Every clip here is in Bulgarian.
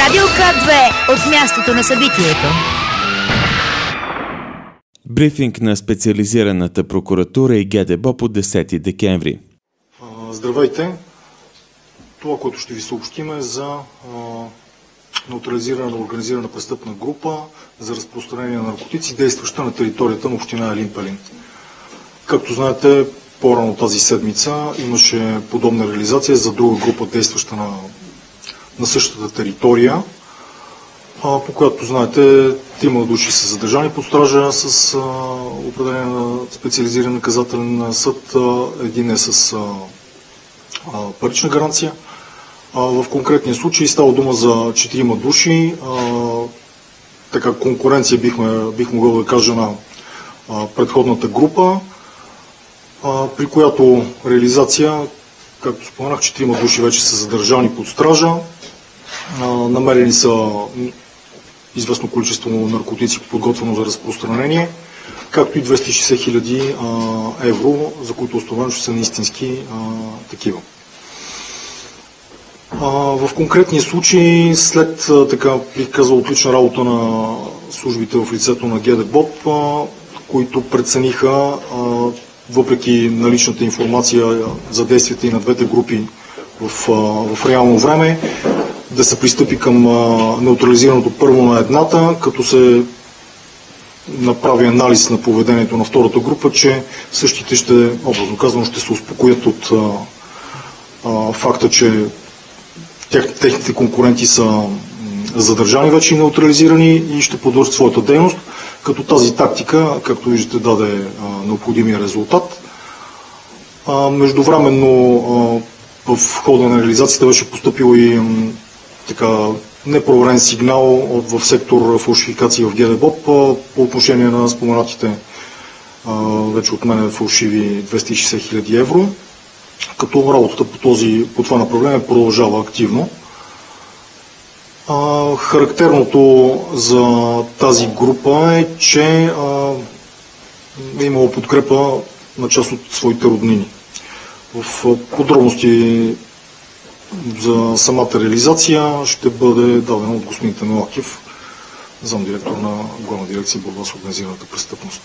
Радио К2 от мястото на събитието. Брифинг на специализираната прокуратура и ГДБОП от 10 декември. Здравейте! Това, което ще ви съобщим е за неутрализирана организирана престъпна група за разпространение на наркотици, действаща на територията на община Елин Пелин. Както знаете, по-рано тази седмица имаше подобна реализация за друга група, действаща на същата територия, по която, знаете, 3 души са задържани под стража с определение на специализиран наказателен съд, един е с парична гаранция. В конкретния случай става дума за 4 души. Така конкуренция бих могъл да кажа на предходната група, при която реализация, както споменах, 4 души вече са задържани под стража. Намерени са известно количество наркотици, подготвено за разпространение, както и 260 хиляди евро, за които установено, че са неистински такива. В конкретния случай, след така бих казал отлична работа на службите в лицето на ГДБОП, които прецениха, въпреки наличната информация за действията и на двете групи в реално време, да се пристъпи към неутрализирането първо на едната, като се направи анализ на поведението на втората група, че същите ще, образно казано, ще се успокоят от факта, че техните конкуренти са задържани вече и неутрализирани и ще продължат своята дейност, като тази тактика, както виждате, даде необходимия резултат. Междувременно в хода на реализацията беше поступил и така непроверен сигнал в сектор фалшификации в ГДБОП по отношение на споменатите вече от мен фалшиви 260 хиляди евро, като работата по това направление продължава активно. Характерното за тази група е, че е имало подкрепа на част от своите роднини. В подробности за самата реализация ще бъде дадено от господин Темелакев, замдиректор на Главна дирекция борба с организираната престъпност.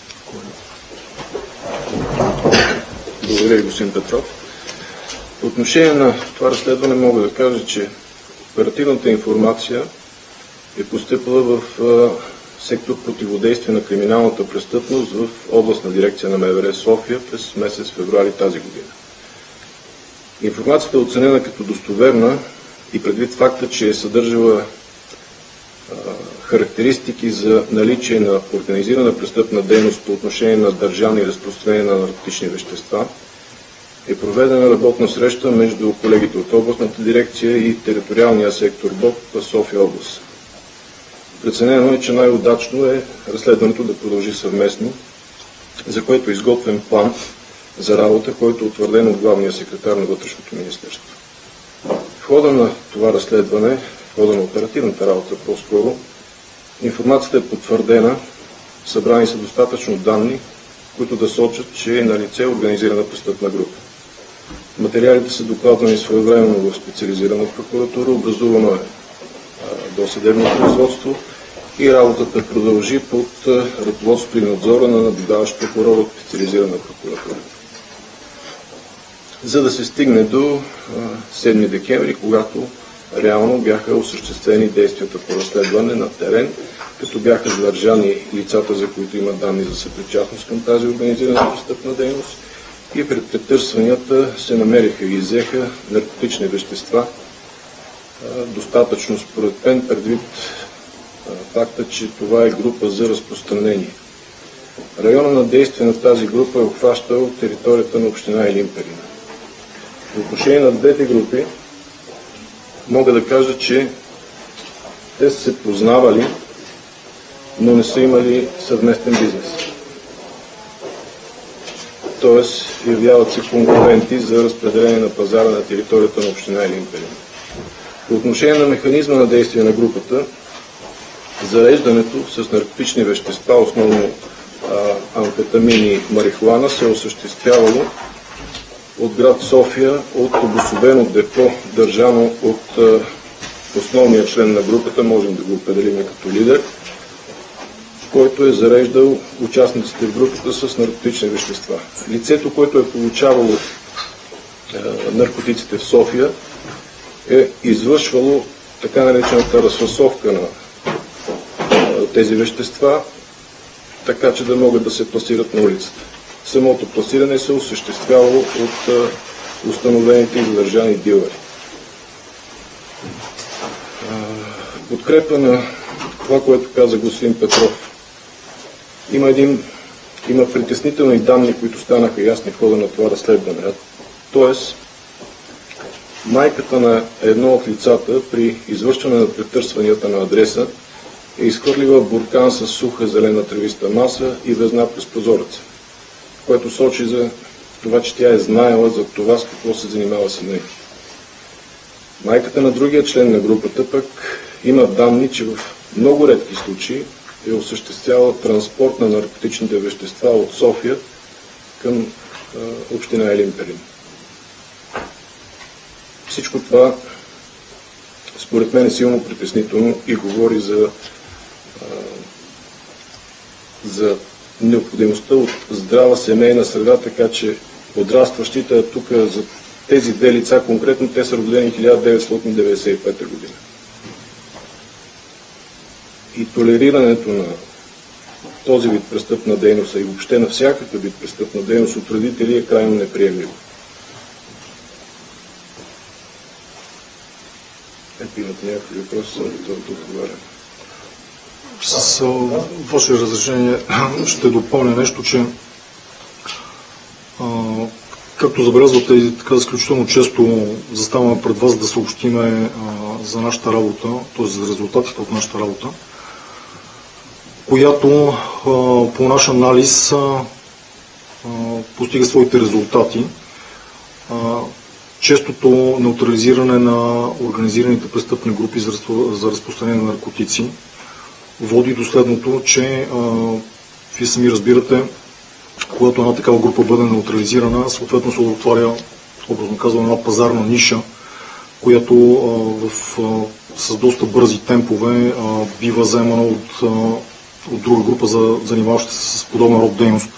Благодаря ви, господин Петров. По отношение на това разследване мога да кажа, че оперативната информация е постъпила в сектор противодействие на криминалната престъпност в областна дирекция на МВР София през месец февруари тази година. Информацията е оценена като достоверна и предвид факта, че е съдържала характеристики за наличие на организирана престъпна дейност по отношение на държане и разпространение на наркотични вещества, е проведена работна среща между колегите от областната дирекция и териториалния сектор БОП в София област. Преценено е, че най-удачно е разследването да продължи съвместно, за което е изготвен план за работа, който е утвърден от главния секретар на Вътрешното министерство. В хода на това разследване, в хода на оперативната работа по-скоро, информацията е потвърдена, събрани са достатъчно данни, които да сочат, че е налице организирана престъпна група. Материалите са докладвани своевременно в специализирана прокуратура, образувано е досъдебно производство и работата продължи под ръководството и надзора на наблюдаващ прокурор от специализирана прокуратура. За да се стигне до 7 декември, когато реално бяха осъществени действията по разследване на терен, като бяха задържани лицата, за които има данни за съпричастност към тази организирана престъпна дейност, и пред претърсванията се намериха и иззеха наркотични вещества, достатъчно според мен, предвид факта, че това е група за разпространение. Района на действие на тази група е обхващал територията на община Елин Пелин. В отношение на двете групи мога да кажа, че те са се познавали, но не са имали съвместен бизнес. Тоест, явяват се конкуренти за разпределение на пазара на територията на община Елин Пелин. По отношение на механизма на действие на групата, зареждането с наркотични вещества, основно амфетамини и марихуана, се е осъществявало от град София от обособено депо, държано от основният член на групата, можем да го определим като лидер, който е зареждал участниците в групата с наркотични вещества. Лицето, което е получавало наркотиците в София, е извършвало така наречената разфасовка на тези вещества, така че да могат да се пласират на улицата. Самото пласиране се осъществявало от установените и задържани дилъри. Подкрепа на това, което каза господин Петров. Има притеснителни данни, които станаха ясни в хода на това разследване. Тоест, майката на едно от лицата при извършване на претърсванията на адреса е изхвърлила буркан с суха зелена тревиста маса и везна през прозореца, което сочи за това, че тя е знаела за това с какво се занимава сина ѝ. Майката на другия член на групата пък има данни, че в много редки случаи е осъществявала транспорт на наркотичните вещества от София към община Елин Пелин. Всичко това според мен е силно притеснително и говори за необходимостта от здрава семейна среда, така че подрастващите тук за тези две лица, конкретно те са родени 1995 година. И толерирането на този вид престъпна дейност и въобще на всякакъв вид престъпна дейност от родители е крайно неприемливо. Имате някакви въпроси, да отговарям. С ваше разрешение ще допълня нещо, че както забелязвате, така изключително често заставаме пред вас да съобщиме за нашата работа, т.е. за резултатите от нашата работа, която по наш анализ постига своите резултати. Честото неутрализиране на организираните престъпни групи за разпространение на наркотици води до следното, че вие сами разбирате, когато една такава група бъде неутрализирана, съответно се отваря, образно казвам, една пазарна ниша, която с доста бързи темпове бива заемана от друга група, занимаваща се с подобна род дейност.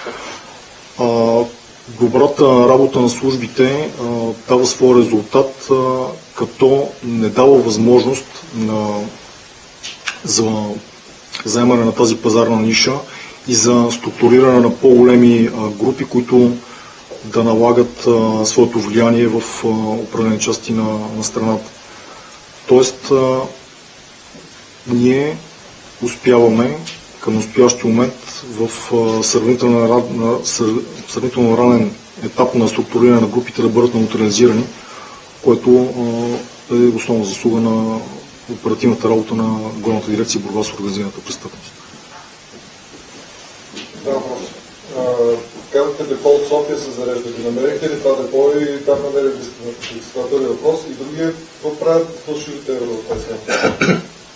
Добрата работа на службите дава своя резултат, като не дава възможност за заемане на тази пазарна ниша и за структуриране на по-големи групи, които да налагат своето влияние в определени части на страната. Тоест, ние успяваме към настоящия момент в сравнително ранен етап на структуриране на групите да бъдат неутрализирани, което е основна заслуга на оперативната работа на Главната дирекция борба с организираната престъпност. Да, въпрос. Казахте, депо от София се зарежда. Ги намерихте ли това депо и там намерили ли сте наркотици? Това е първи въпрос. И другия, какво правят фалшивите европейски?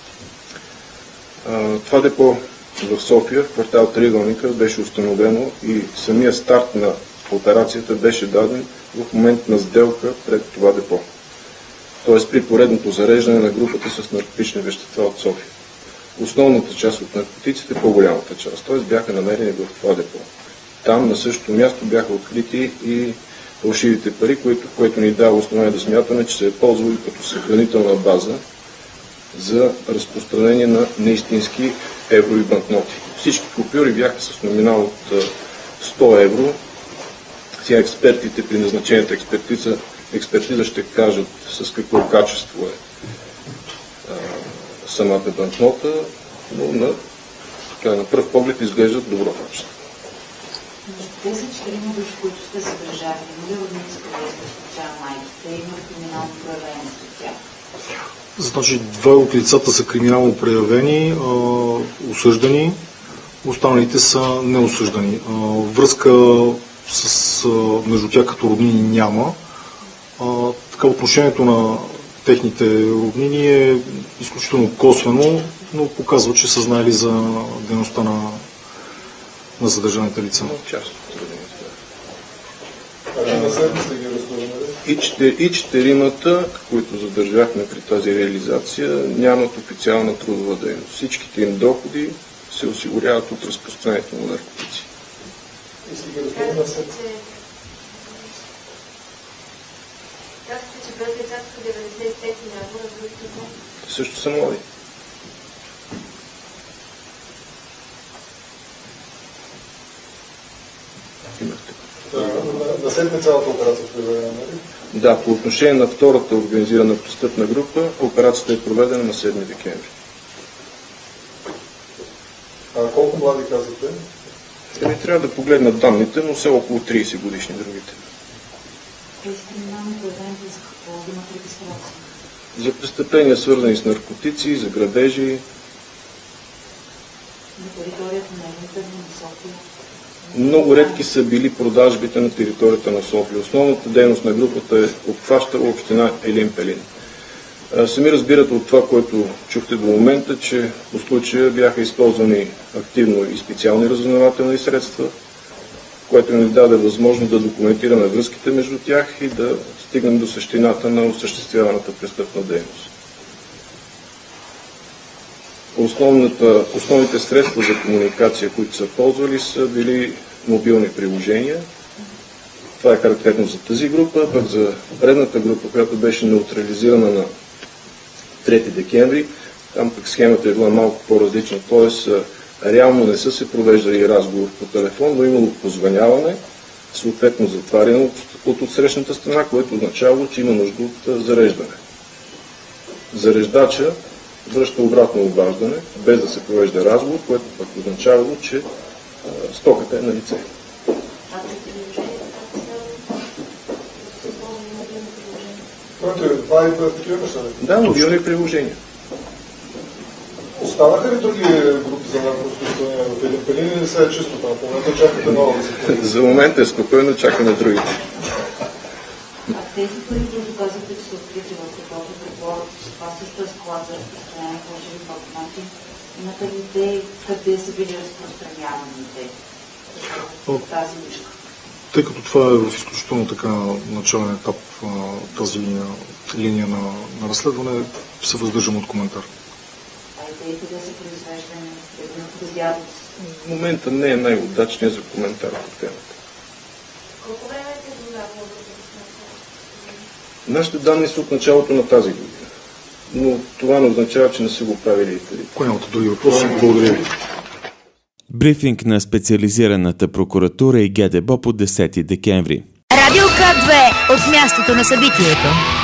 Това депо в София, в квартал Триъгълника, беше установено и самия старт на операцията беше даден в момент на сделка пред това депо. Т.е. при поредното зареждане на групата с наркотични вещества от София. Основната част от наркотиците, по-голямата част, т.е. бяха намерени в това депо. Там на същото място бяха открити и фалшивите пари, което ни дава основание да смятаме, че се е ползвали като съхранителна база за разпространение на неистински еврови банкноти. Всички купюри бяха с номинал от 100 евро. Сега експертите при назначената експертиза ще кажат с какво качество е самата банкнота, но на пръв поглед изглеждат добро качество. Тези 4 души, които сте съдържали, има ли роднинска връзка с случая майките, има криминално проявени от тях? Значи, 2 от лицата са криминално проявени, осъждани, останалите са неосъждани. Връзка между тях като роднини няма. Така отношението на техните роднини е изключително косвено, но показва, че са знаели за дейността на задържаните лица. Част от роднините. На седмица ги разтоварили? И четиримата, които задържахме при тази реализация, нямат официална трудова дейност. Всичките им доходи се осигуряват от разпространението на наркотици. Казвате, че без децата са 95 набора, другите не. Също са млади. На седми цялата операция е проведена, нали? Да, по отношение на втората организирана престъпна група, операцията е проведена на 7 декември. Колко млади казвате? Трябва да погледнат данните, но са около 30 годишни другите. Тези криминални поведения за какво имат регистрация? За престъпления, свързани с наркотици, за градежи. На територията на Елин, на София? Много редки са били продажбите на територията на София. Основната дейност на групата е обхващала община Елин Пелин. Сами разбирате от това, което чухте до момента, че по случая бяха използвани активно и специални разузнавателни средства, което ни даде възможност да документираме връзките между тях и да стигнем до същината на осъществяваната престъпна дейност. Основните средства за комуникация, които са ползвали, са били мобилни приложения. Това е характерно за тази група, пък за предната група, която беше неутрализирана на 3 декември, там пък схемата е била малко по-различна, т.е. реално не са се провеждали разговор по телефон, но имало позвъняване, съответно затваряне от отсрещната страна, което означава, че има нужда от зареждане. Зареждача връща обратно обаждане, без да се провежда разговор, което пък означавало, че стоката е на лице. Това и такива неща. Да, мобилни приложения. Останаха ли други групи за наркотикостояние в Елин Пелин или сега е чисто там? В момента чакате нова да се... За момента е спокойно, чакаме другите. А тези пари, които казвате, че са открити в такова, предполагате, че това също е склад за разпространение на лъжеви документи. Имате ли идеи къде са били разпространявани те? Тази личка. Тъй като това е в изключително така начален етап, тази линия на разследване, се въздържам от коментар. А идеите да се произвеждане, да подозяват? В момента не е най-удачният за коментар по темата. Колко време е изминало да Нашите данни са от началото на тази година, но това не означава, че не са го правили и преди. Кой нямате други въпроси? Благодаря ви. Брифинг на специализираната прокуратура и ГДБОП от 10 декември. Радио К2 от мястото на събитието.